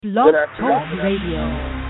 Blog Talk Radio.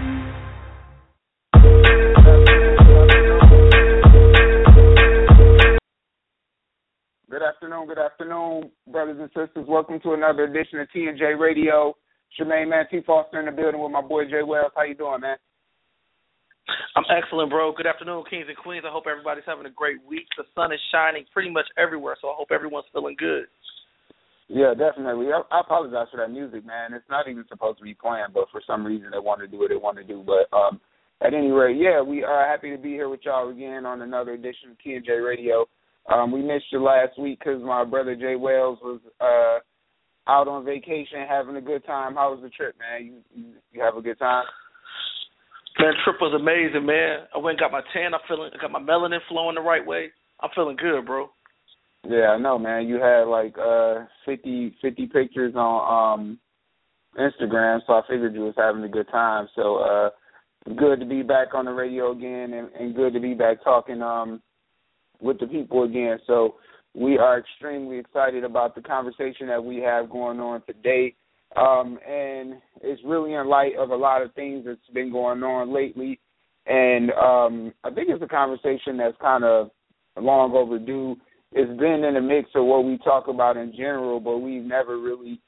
Good afternoon, brothers and sisters. Welcome to another edition of T&J Radio. Jermaine Man, T. Foster in the building with my boy Jay Wells. How you doing, man? I'm excellent, bro. Good afternoon, kings and queens. I hope everybody's having a great week. The sun is shining pretty much everywhere, so I hope everyone's feeling good. Yeah, definitely. I apologize for that music, man. It's not even supposed to be playing, but for some reason they want to do what they want to do. But at any rate, yeah, we are happy to be here with y'all again on another edition of T&J Radio. We missed you last week because my brother Jay Wells was out on vacation having a good time. How was the trip, man? You have a good time? Man, trip was amazing, man. I went and got my tan. I got my melanin flowing the right way. I'm feeling good, bro. Yeah, I know, man. You had like 50 pictures on Instagram, so I figured you was having a good time. So good to be back on the radio again and good to be back talking with the people again. So we are extremely excited about the conversation that we have going on today. And it's really in light of a lot of things that's been going on lately. And I think it's a conversation that's kind of long overdue. It's been in the mix of what we talk about in general, but we've never really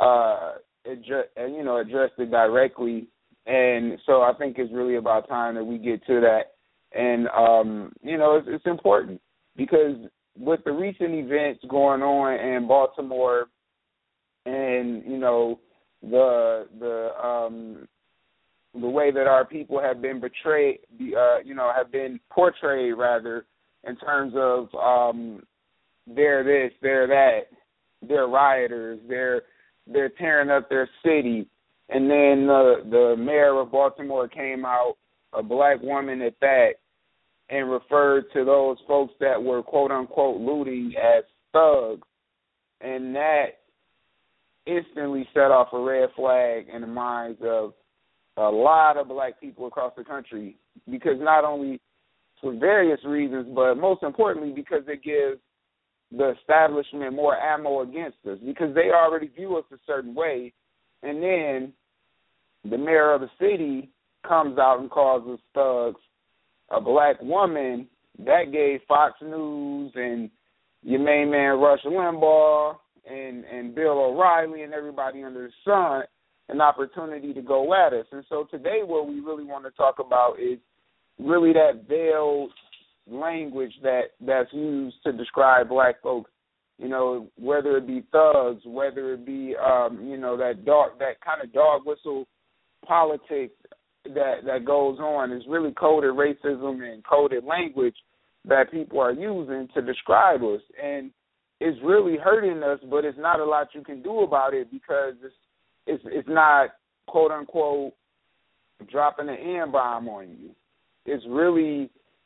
addressed it directly. And so I think it's really about time that we get to that. And, it's important because with the recent events going on in Baltimore and, the way that our people have been have been portrayed rather in terms of they're this, they're that, they're rioters, they're tearing up their city. And then the mayor of Baltimore came out, a black woman at that, and referred to those folks that were quote-unquote looting as thugs. And that instantly set off a red flag in the minds of a lot of black people across the country because not only for various reasons, but most importantly because it gives the establishment more ammo against us because they already view us a certain way. And then the mayor of the city comes out and calls us thugs. A black woman, that gave Fox News and your main man Rush Limbaugh and Bill O'Reilly and everybody under the sun an opportunity to go at us. And so today what we really want to talk about is really that veiled language that's used to describe black folks, whether it be thugs, whether it be, that kind of dog whistle politics that goes on is really coded racism and coded language that people are using to describe us. And it's really hurting us, but it's not a lot you can do about it because it's not, quote unquote, dropping an N-bomb on you. It's really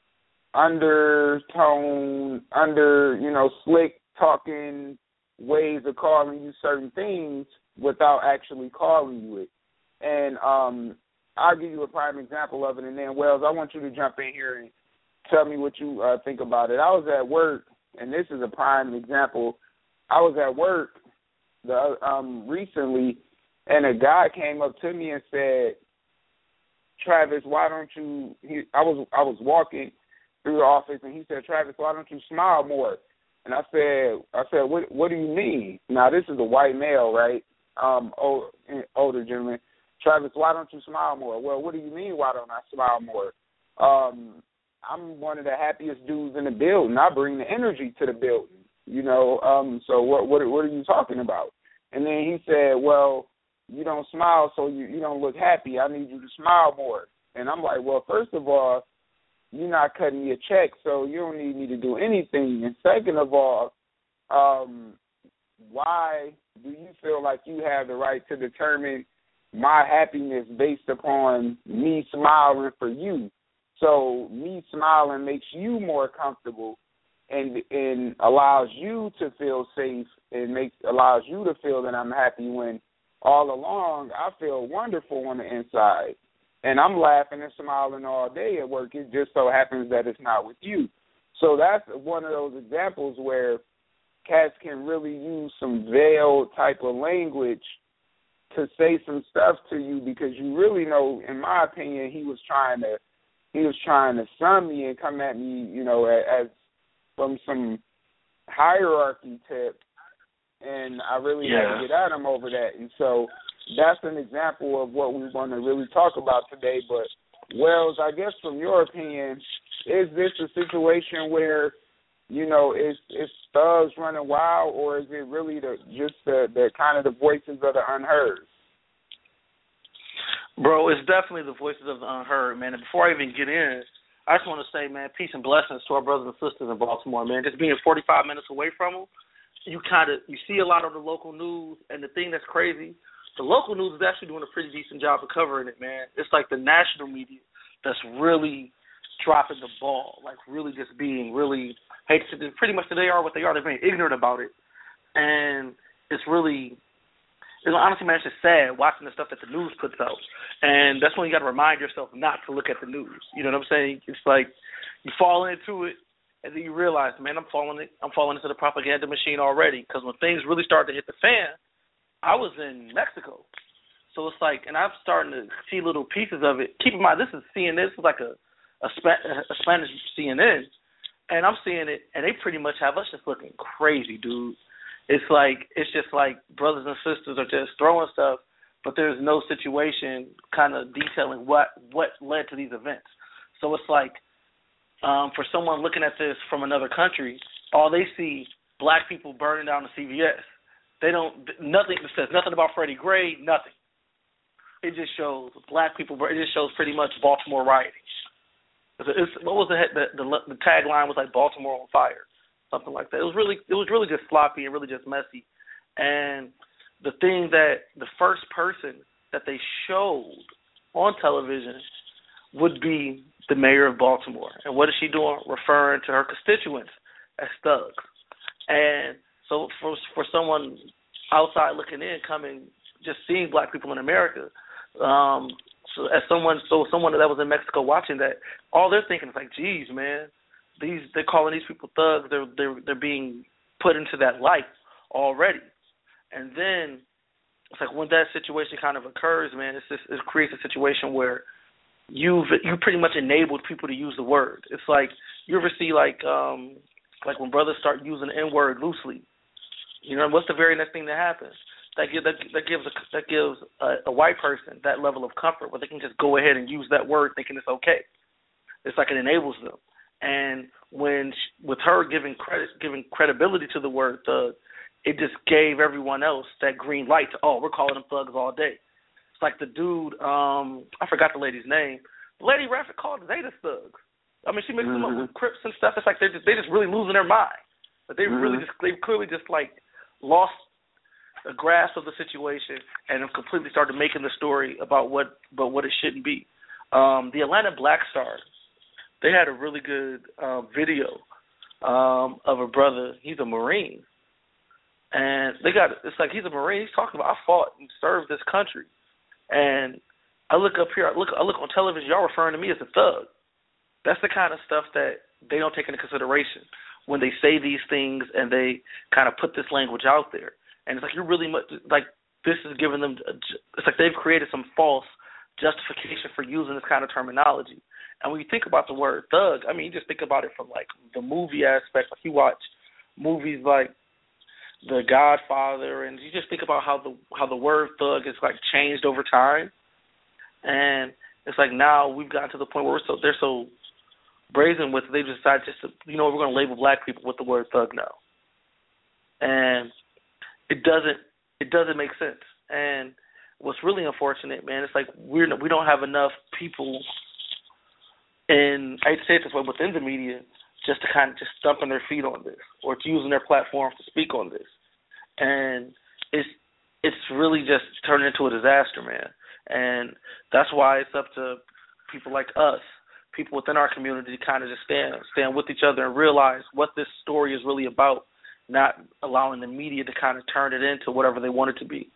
undertone, slick talking ways of calling you certain things without actually calling you it. And I'll give you a prime example of it, and then, Wells, I want you to jump in here and tell me what you think about it. I was at work, and this is a prime example. I was at work recently, and a guy came up to me and said, Travis, why don't you – I was walking through the office, and he said, Travis, why don't you smile more? And I said, what do you mean? Now, this is a white male, right, older gentleman. Travis, why don't you smile more? Well, what do you mean, why don't I smile more? I'm one of the happiest dudes in the building. I bring the energy to the building, so what are you talking about? And then he said, well, you don't smile, so you don't look happy. I need you to smile more. And I'm like, well, first of all, you're not cutting me a check, so you don't need me to do anything. And second of all, why do you feel like you have the right to determine my happiness based upon me smiling for you? So me smiling makes you more comfortable and allows you to feel safe and allows you to feel that I'm happy when all along I feel wonderful on the inside. And I'm laughing and smiling all day at work. It just so happens that it's not with you. So that's one of those examples where cats can really use some veiled type of language to say some stuff to you because you really know, in my opinion, he was trying to sun me and come at me, you know, as from some hierarchy tip, and I really had to get at him over that. And so that's an example of what we want to really talk about today. But Wells, I guess from your opinion, is this a situation where, you know, it's thugs running wild, or is it really just the kind of the voices of the unheard? Bro, it's definitely the voices of the unheard, man. And before I even get in, I just want to say, man, peace and blessings to our brothers and sisters in Baltimore, man. Just being 45 minutes away from them, you see a lot of the local news, and the thing that's crazy, the local news is actually doing a pretty decent job of covering it, man. It's like the national media that's really dropping the ball, like really just being really, pretty much they are what they are. They're being ignorant about it. And it's honestly, man, it's just sad watching the stuff that the news puts out. And that's when you got to remind yourself not to look at the news. You know what I'm saying? It's like you fall into it, and then you realize, man, I'm falling into the propaganda machine already. Because when things really start to hit the fan, I was in Mexico. So it's like, and I'm starting to see little pieces of it. Keep in mind, this is CNN. This is like a Spanish CNN. And I'm seeing it, and they pretty much have us just looking crazy, dude. It's just like brothers and sisters are just throwing stuff, but there's no situation kind of detailing what led to these events. So it's like for someone looking at this from another country, all they see black people burning down the CVS. Nothing says nothing about Freddie Gray, nothing. It just shows black people. It just shows pretty much Baltimore rioting. What was the tagline was like Baltimore on fire, something like that. It was really just sloppy and really just messy. And the thing that the first person that they showed on television would be the mayor of Baltimore. And what is she doing? Referring to her constituents as thugs. And so for someone outside looking in, just seeing black people in America, someone that was in Mexico watching that, all they're thinking is like, geez, man, they're calling these people thugs. They're being put into that light already. And then it's like when that situation kind of occurs, man, it creates a situation where you pretty much enabled people to use the word. It's like you ever see like when brothers start using the N-word loosely. You know, what's the very next thing that happens? That gives a white person that level of comfort where they can just go ahead and use that word thinking it's okay. It's like it enables them. And with her giving credibility to the word thug, it just gave everyone else that green light to, we're calling them thugs all day. It's like the dude, I forgot the lady's name. The lady Rapid called Zeta thugs. I mean, she mixed them up with Crips and stuff. It's like they just really losing their mind. But they clearly just like lost a grasp of the situation and have completely started making the story about what it shouldn't be. The Atlanta Black Stars, they had a really good video of a brother. He's a Marine, and it's like he's a Marine. He's talking about, I fought and served this country, and I look up here, I look on television. Y'all referring to me as a thug. That's the kind of stuff that they don't take into consideration when they say these things and they kind of put this language out there. And it's like you're really much like this is giving them. It's like they've created some false justification for using this kind of terminology. And when you think about the word thug, I mean, you just think about it from like the movie aspect. Like you watch movies like The Godfather, and you just think about how the word thug is like changed over time. And it's like now we've gotten to the point where they're so brazen with it, they decided just to, we're going to label black people with the word thug now. And it doesn't make sense. And what's really unfortunate, man, it's like we don't have enough people I hate to say it this way, within the media, just to kind of just thumping their feet on this or to using their platforms to speak on this. And it's really just turning into a disaster, man. And that's why it's up to people like us, people within our community, to kind of just stand with each other and realize what this story is really about, not allowing the media to kind of turn it into whatever they want it to be.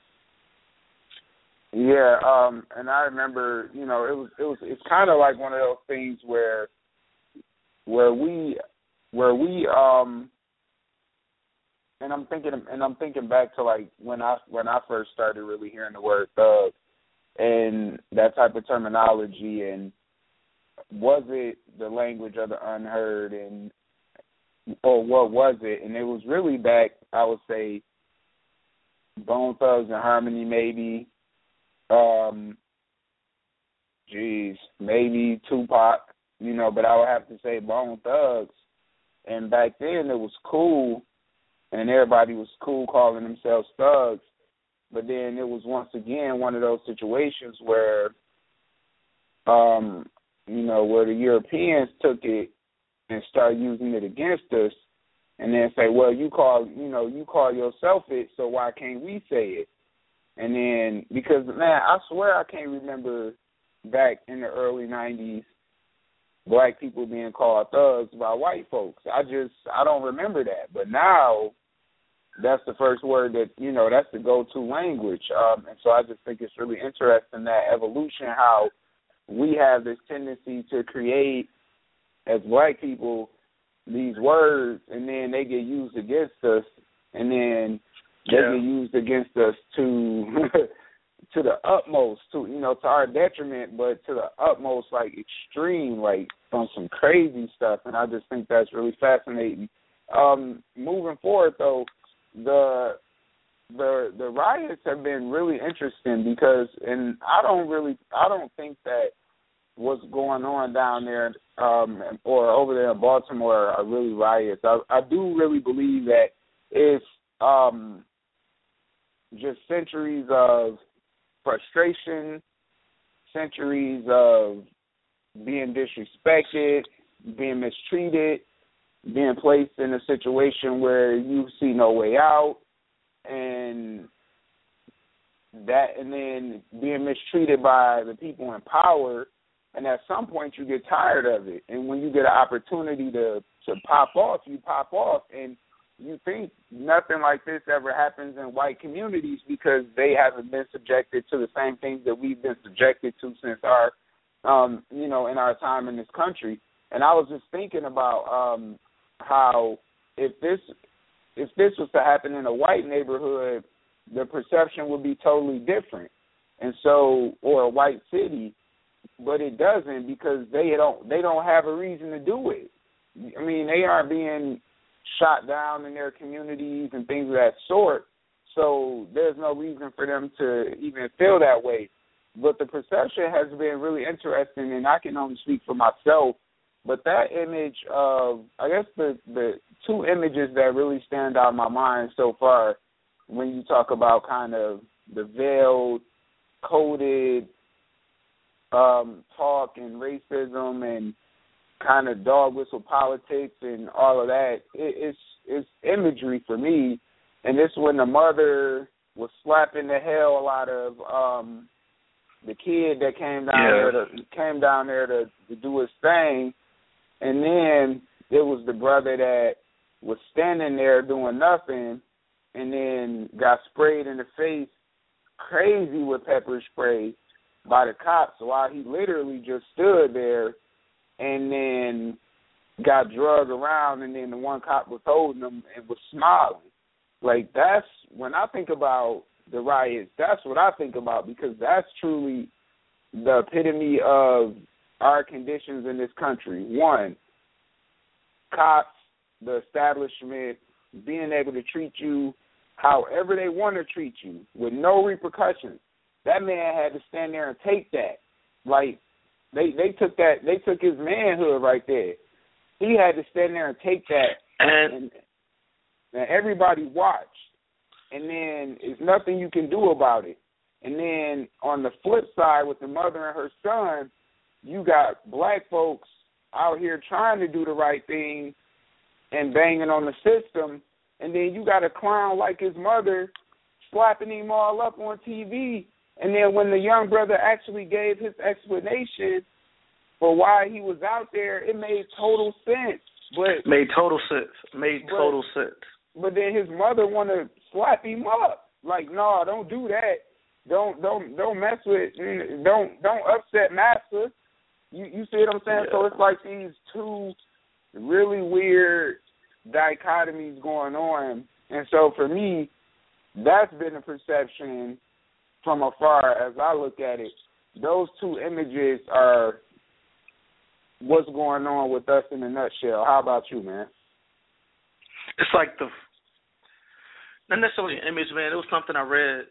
Yeah, and I remember, it's kind of like one of those things where we and I'm thinking back to like when I first started really hearing the word thug and that type of terminology, and was it the language of the unheard, and or what was it? And it was really back, I would say, Bone Thugs and Harmony, maybe. Maybe Tupac, but I would have to say Bone Thugs. And back then it was cool, and everybody was cool calling themselves thugs. But then it was once again one of those situations where, where the Europeans took it and started using it against us, and then say, well, you call yourself it, so why can't we say it? And then, because, man, I swear I can't remember back in the early 90s black people being called thugs by white folks. I don't remember that. But now that's the first word that, that's the go-to language. And so I just think it's really interesting, that evolution, how we have this tendency to create, as black people, these words, and then they get used against us, and then they get used against us to to the utmost, to our detriment, but to the utmost, like extreme, like on some crazy stuff. And I just think that's really fascinating. Moving forward, though, the riots have been really interesting because, and I don't think that what's going on down there or over there in Baltimore are really riots. I do really believe that it's just centuries of frustration, centuries of being disrespected, being mistreated, being placed in a situation where you see no way out, and then being mistreated by the people in power. And at some point you get tired of it. And when you get an opportunity to pop off, you pop off. And you think nothing like this ever happens in white communities because they haven't been subjected to the same things that we've been subjected to since our, in our time in this country. And I was just thinking about how if this was to happen in a white neighborhood, the perception would be totally different. And so, or a white city. But it doesn't, because they don't have a reason to do it. I mean, they aren't being shot down in their communities and things of that sort, so there's no reason for them to even feel that way. But the perception has been really interesting, and I can only speak for myself, but that image of, I guess the two images that really stand out in my mind so far when you talk about kind of the veiled, coded talk and racism and kind of dog whistle politics and all of that, it's imagery for me. And this when the mother was slapping the hell out of the kid that came down there to do his thing, and then it was the brother that was standing there doing nothing and then got sprayed in the face crazy with pepper spray by the cops while he literally just stood there, and then got drugged around, and then the one cop was holding him and was smiling. Like, that's, when I think about the riots, that's what I think about, because that's truly the epitome of our conditions in this country. One, cops, the establishment, being able to treat you however they want to treat you with no repercussions. That man had to stand there and take that. Like, they took his manhood right there. He had to stand there and take that, and everybody watched. And then there's nothing you can do about it. And then on the flip side, with the mother and her son, you got black folks out here trying to do the right thing and banging on the system, and then you got a clown like his mother slapping him all up on TV. And then when the young brother actually gave his explanation for why he was out there, it made total sense. Made total sense. But then his mother want to slap him up. Like, no, don't do that. Don't mess with. Don't upset master. You see what I'm saying? Yeah. So it's like these two really weird dichotomies going on And so for me, that's been the perception from afar as I look at it. Those two images are what's going on with us in a nutshell. How about you, man? It's like not necessarily an image, man. It was something I read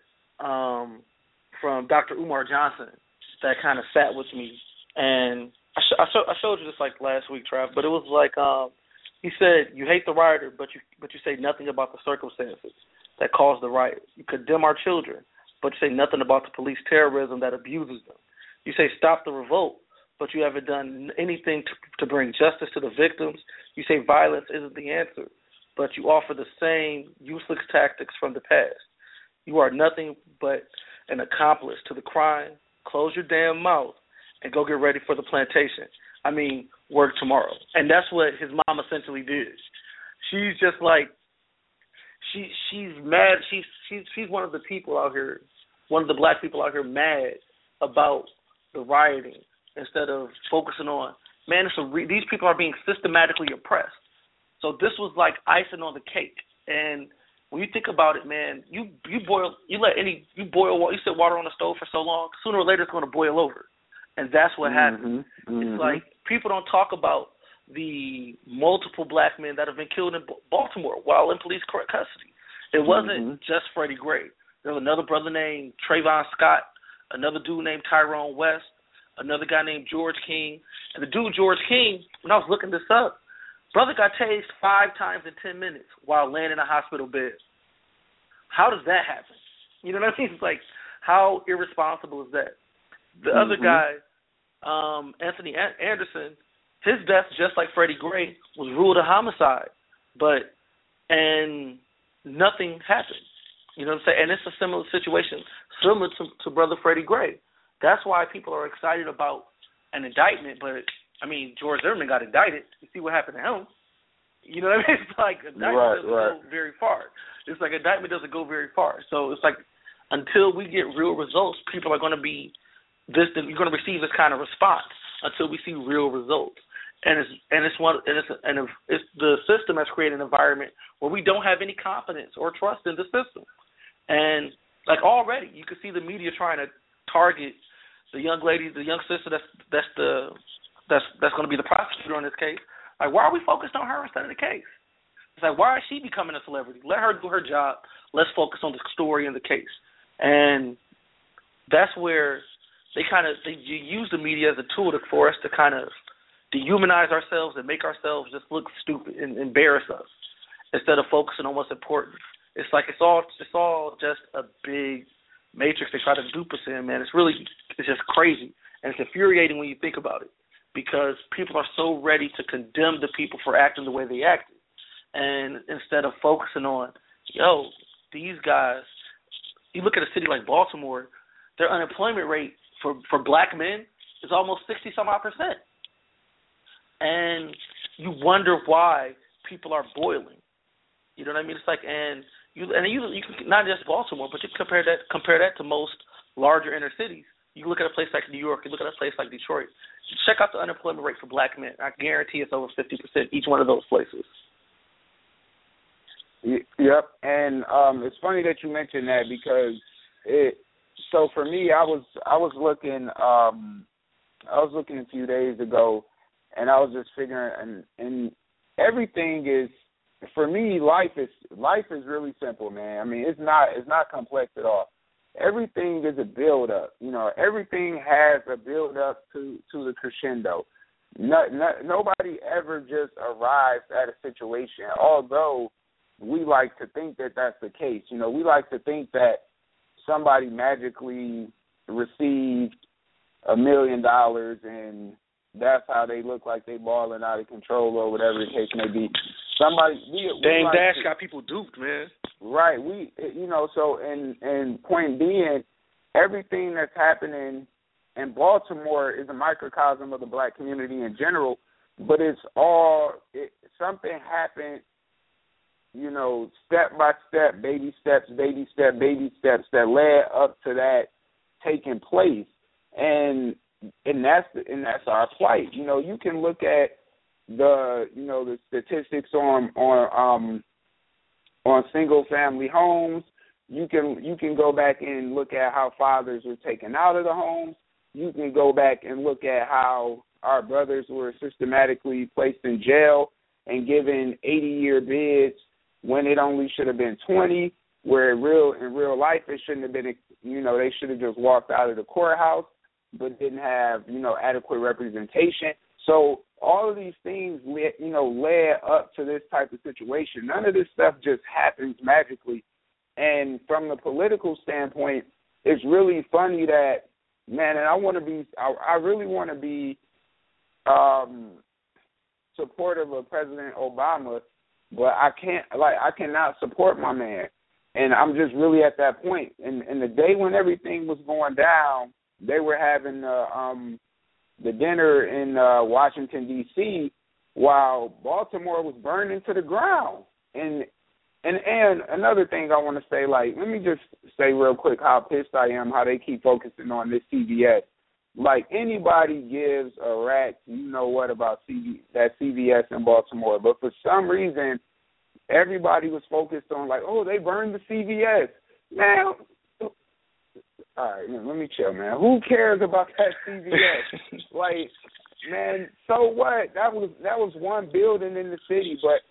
from Dr. Umar Johnson that kind of sat with me. And I showed you this like last week, Trav, but it was like he said, you hate the rioter, but you say nothing about the circumstances that caused the riot. You condemn our children, but you say nothing about the police terrorism that abuses them. You say stop the revolt, but you haven't done anything to bring justice to the victims. You say violence isn't the answer, but you offer the same useless tactics from the past. You are nothing but an accomplice to the crime. Close your damn mouth and go get ready for the plantation. I mean, work tomorrow. And that's what his mom essentially did. She's just like, she's mad. She's one of the people out here, one of the black people out here mad about the rioting instead of focusing on, man, these people are being systematically oppressed. So this was like icing on the cake. And when you think about it, man, you boil water on the stove for so long, sooner or later it's going to boil over. And that's what happened. It's like people don't talk about the multiple black men that have been killed in Baltimore while in police custody. It wasn't just Freddie Gray. There was another brother named Trayvon Scott, another dude named Tyrone West, another guy named George King. And the dude, George King, when I was looking this up, brother got tased 5 times in 10 minutes while laying in a hospital bed. How does that happen? You know what I mean? It's like, how irresponsible is that? The other guy, Anthony Anderson, his death, just like Freddie Gray, was ruled a homicide, and nothing happened. You know what I'm saying? And it's a similar situation, similar to Brother Freddie Gray. That's why people are excited about an indictment, but, I mean, George Zimmerman got indicted. You see what happened to him. You know what I mean? It's like indictment doesn't go very far. It's like indictment doesn't go very far. So it's like until we get real results, people are going to be you're going to receive this kind of response until we see real results. And it's the system has created an environment where we don't have any confidence or trust in the system. And like already, you can see the media trying to target the young lady, the young sister that's going to be the prosecutor on this case. Like, why are we focused on her instead of the case? It's like, why is she becoming a celebrity? Let her do her job. Let's focus on the story and the case. And that's where they use the media as a tool for us to kind of dehumanize ourselves and make ourselves just look stupid and embarrass us instead of focusing on what's important. It's like it's all just a big matrix they try to dupe us in, man. It's just crazy. And it's infuriating when you think about it because people are so ready to condemn the people for acting the way they acted. And instead of focusing on, these guys, you look at a city like Baltimore, their unemployment rate for black men is almost 60-some-odd%. And you wonder why people are boiling. You know what I mean? It's like, you can, not just Baltimore, but you compare that to most larger inner cities. You look at a place like New York, you look at a place like Detroit. Check out the unemployment rate for black men. I guarantee it's over 50% each one of those places. Yep, and it's funny that you mentioned that because so for me, I was looking a few days ago, and I was just figuring, and everything is, for me, life is really simple, man. I mean, it's not complex at all. Everything is a build up. You know, everything has a build up to the crescendo. Nobody ever just arrives at a situation, although we like to think that that's the case. You know, we like to think that somebody magically received $1 million and that's how they look like they balling out of control or whatever the case may be. Dame Dash got people duped, man. Right. So and point being, everything that's happening in Baltimore is a microcosm of the black community in general, but something happened, you know, step by step, baby steps that led up to that taking place. And that's our plight. You know, you can look at the statistics on on single-family homes. You can go back and look at how fathers were taken out of the homes. You can go back and look at how our brothers were systematically placed in jail and given 80-year bids when it only should have been 20, where in real life it shouldn't have been, they should have just walked out of the courthouse but didn't have, adequate representation. So all of these things, led up to this type of situation. None of this stuff just happens magically. And from the political standpoint, it's really funny that, man, and I really want to be supportive of President Obama, but I cannot support my man. And I'm just really at that point. And the day when everything was going down, they were having the dinner in Washington, D.C., while Baltimore was burning to the ground. And another thing I want to say, let me just say real quick how pissed I am, how they keep focusing on this CVS. Anybody gives a rat's about that CVS in Baltimore, but for some reason, everybody was focused on they burned the CVS. Man, all right, let me chill, man. Who cares about that CVS? Man, so what? That was one building in the city, but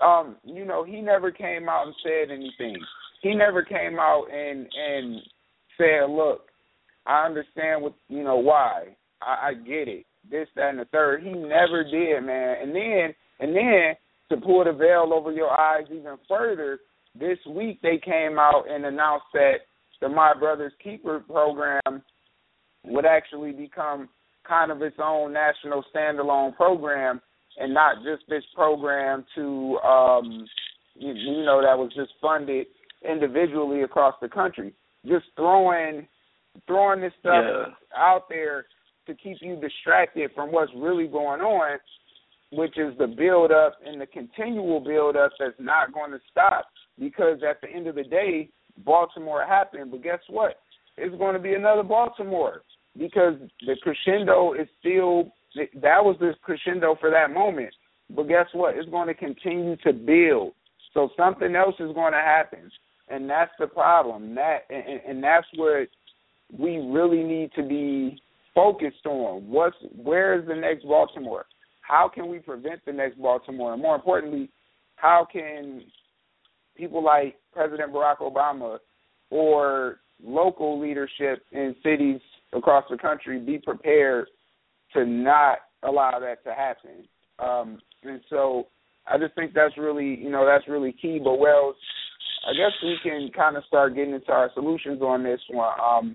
he never came out and said anything. He never came out and said, look, I understand why. I get it. This, that, and the third. He never did, man. And then to pull the veil over your eyes even further, this week they came out and announced that the My Brother's Keeper program would actually become kind of its own national standalone program, and not just this program to, that was just funded individually across the country. Just throwing this stuff out there to keep you distracted from what's really going on, which is the build-up and the continual build-up that's not going to stop, because at the end of the day, Baltimore happened, but guess what? It's going to be another Baltimore, because the crescendo is still, that was the crescendo for that moment. But guess what? It's going to continue to build. So something else is going to happen, and that's the problem. And that's what we really need to be focused on. Where is the next Baltimore? How can we prevent the next Baltimore? And more importantly, how can people like President Barack Obama or local leadership in cities across the country be prepared to not allow that to happen? And so I just think that's really key. But, Wells, I guess we can kind of start getting into our solutions on this one.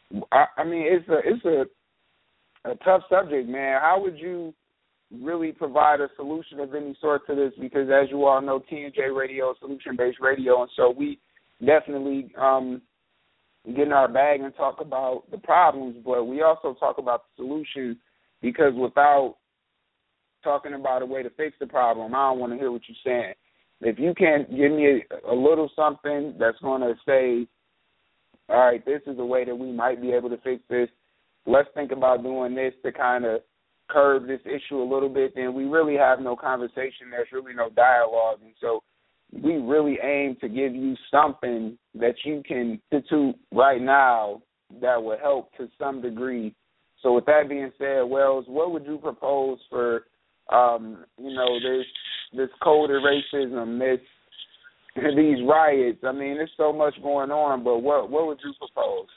It's a tough subject, man. How would you really provide a solution of any sort to this? Because as you all know, TNJ Radio is solution-based radio, and so we definitely get in our bag and talk about the problems, but we also talk about the solutions, because without talking about a way to fix the problem, I don't want to hear what you're saying. If you can give me a little something that's going to say, all right, this is a way that we might be able to fix this, let's think about doing this to kind of curb this issue a little bit, then we really have no conversation. There's really no dialogue. And so we really aim to give you something that you can institute right now that will help to some degree. So with that being said, Wells, what would you propose for, this code of racism, these riots? I mean, there's so much going on, but what would you propose?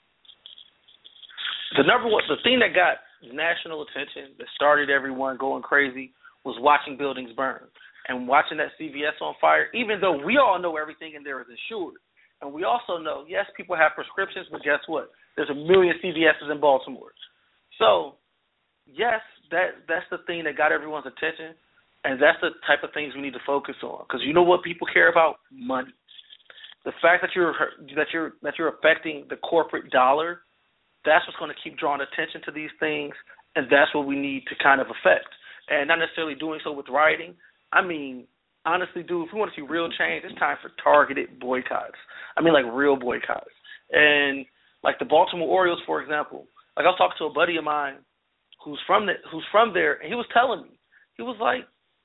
The thing that got national attention, that started everyone going crazy, was watching buildings burn and watching that CVS on fire, even though we all know everything in there is insured. And we also know, yes, people have prescriptions, but guess what? There's a million CVS's in Baltimore. So, yes, that's the thing that got everyone's attention, and that's the type of things we need to focus on. Because you know what people care about? Money. The fact that you're affecting the corporate dollar, that's what's going to keep drawing attention to these things, and that's what we need to kind of affect. And not necessarily doing so with rioting. I mean, honestly, dude, if we want to see real change, it's time for targeted boycotts. I mean, like real boycotts. And like the Baltimore Orioles, for example. Like I was talking to a buddy of mine who's from there, and he was telling me, he was like,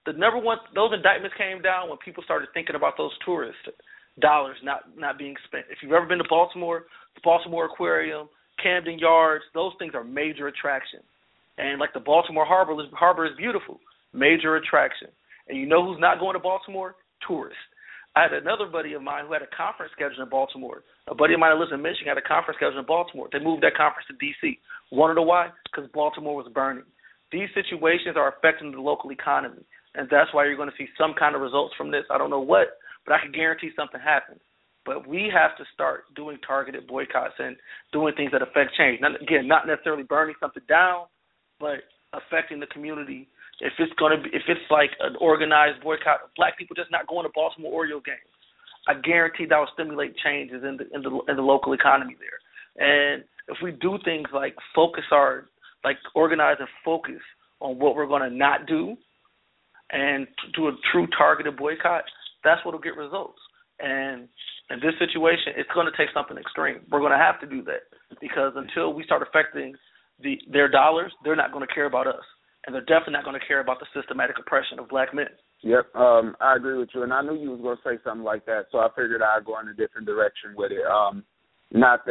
the number one, those indictments came down when people started thinking about those tourist dollars not being spent. If you've ever been to Baltimore, the Baltimore Aquarium, Camden Yards, those things are major attractions. And like the Baltimore Harbor is beautiful, major attraction. And you know who's not going to Baltimore? Tourists. I had another buddy of mine who had a conference scheduled in Baltimore. A buddy of mine who lives in Michigan had a conference scheduled in Baltimore. They moved that conference to D.C. Want to know why? Because Baltimore was burning. These situations are affecting the local economy, and that's why you're going to see some kind of results from this. I don't know what, but I can guarantee something happens. But we have to start doing targeted boycotts and doing things that affect change. Not necessarily burning something down, but affecting the community. If it's like an organized boycott of black people just not going to Baltimore Orioles games, I guarantee that will stimulate changes in the local economy there. And if we do things like organize and focus on what we're going to not do, and do a true targeted boycott, that's what will get results. And in this situation, it's going to take something extreme. We're going to have to do that, because until we start affecting their dollars, they're not going to care about us. And they're definitely not going to care about the systematic oppression of black men. Yep, I agree with you, and I knew you was going to say something like that, so I figured I'd go in a different direction with it. Not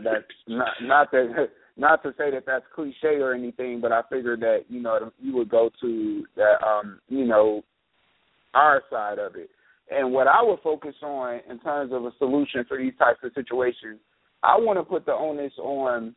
to say that that's cliche or anything, but I figured that you would go to that our side of it. And what I would focus on in terms of a solution for these types of situations, I want to put the onus on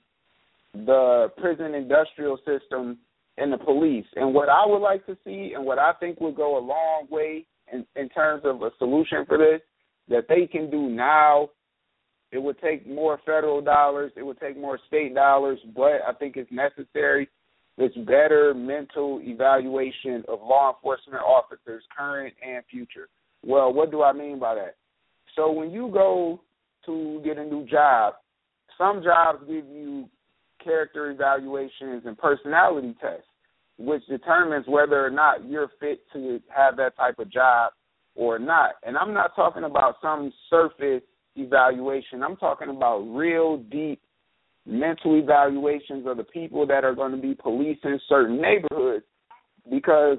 the prison industrial system and the police. And what I would like to see, and what I think would go a long way in terms of a solution for this, that they can do now. It would take more federal dollars. It would take more state dollars, but I think it's necessary. It's better mental evaluation of law enforcement officers, current and future. Well, what do I mean by that? So when you go to get a new job, some jobs give you character evaluations and personality tests, which determines whether or not you're fit to have that type of job or not. And I'm not talking about some surface evaluation. I'm talking about real deep mental evaluations of the people that are going to be policing certain neighborhoods, because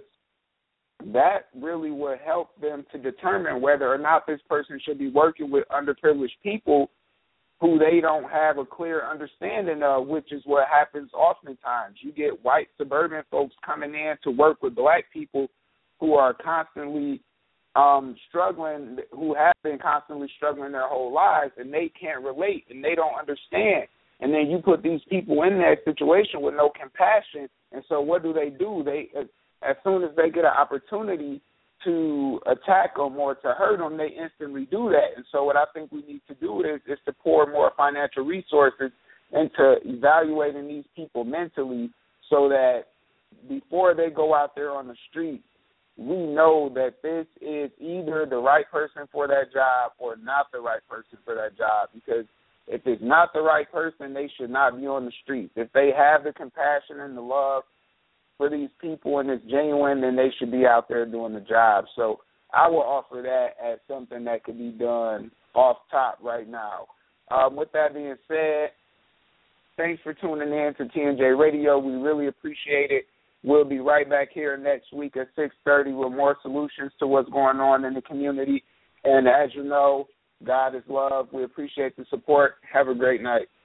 that really will help them to determine whether or not this person should be working with underprivileged people who they don't have a clear understanding of, which is what happens oftentimes. You get white suburban folks coming in to work with black people who are constantly struggling, who have been constantly struggling their whole lives, and they can't relate and they don't understand. And then you put these people in that situation with no compassion, and so what do? They, as soon as they get an opportunity to attack them or to hurt them, they instantly do that. And so what I think we need to do is to pour more financial resources into evaluating these people mentally, so that before they go out there on the street, we know that this is either the right person for that job or not the right person for that job. Because if it's not the right person, they should not be on the streets. If they have the compassion and the love for these people and it's genuine, then they should be out there doing the job. So I will offer that as something that could be done off top right now. With that being said, thanks for tuning in to TNJ Radio. We really appreciate it. We'll be right back here next week at 6:30 with more solutions to what's going on in the community. And as you know, God is love. We appreciate the support. Have a great night.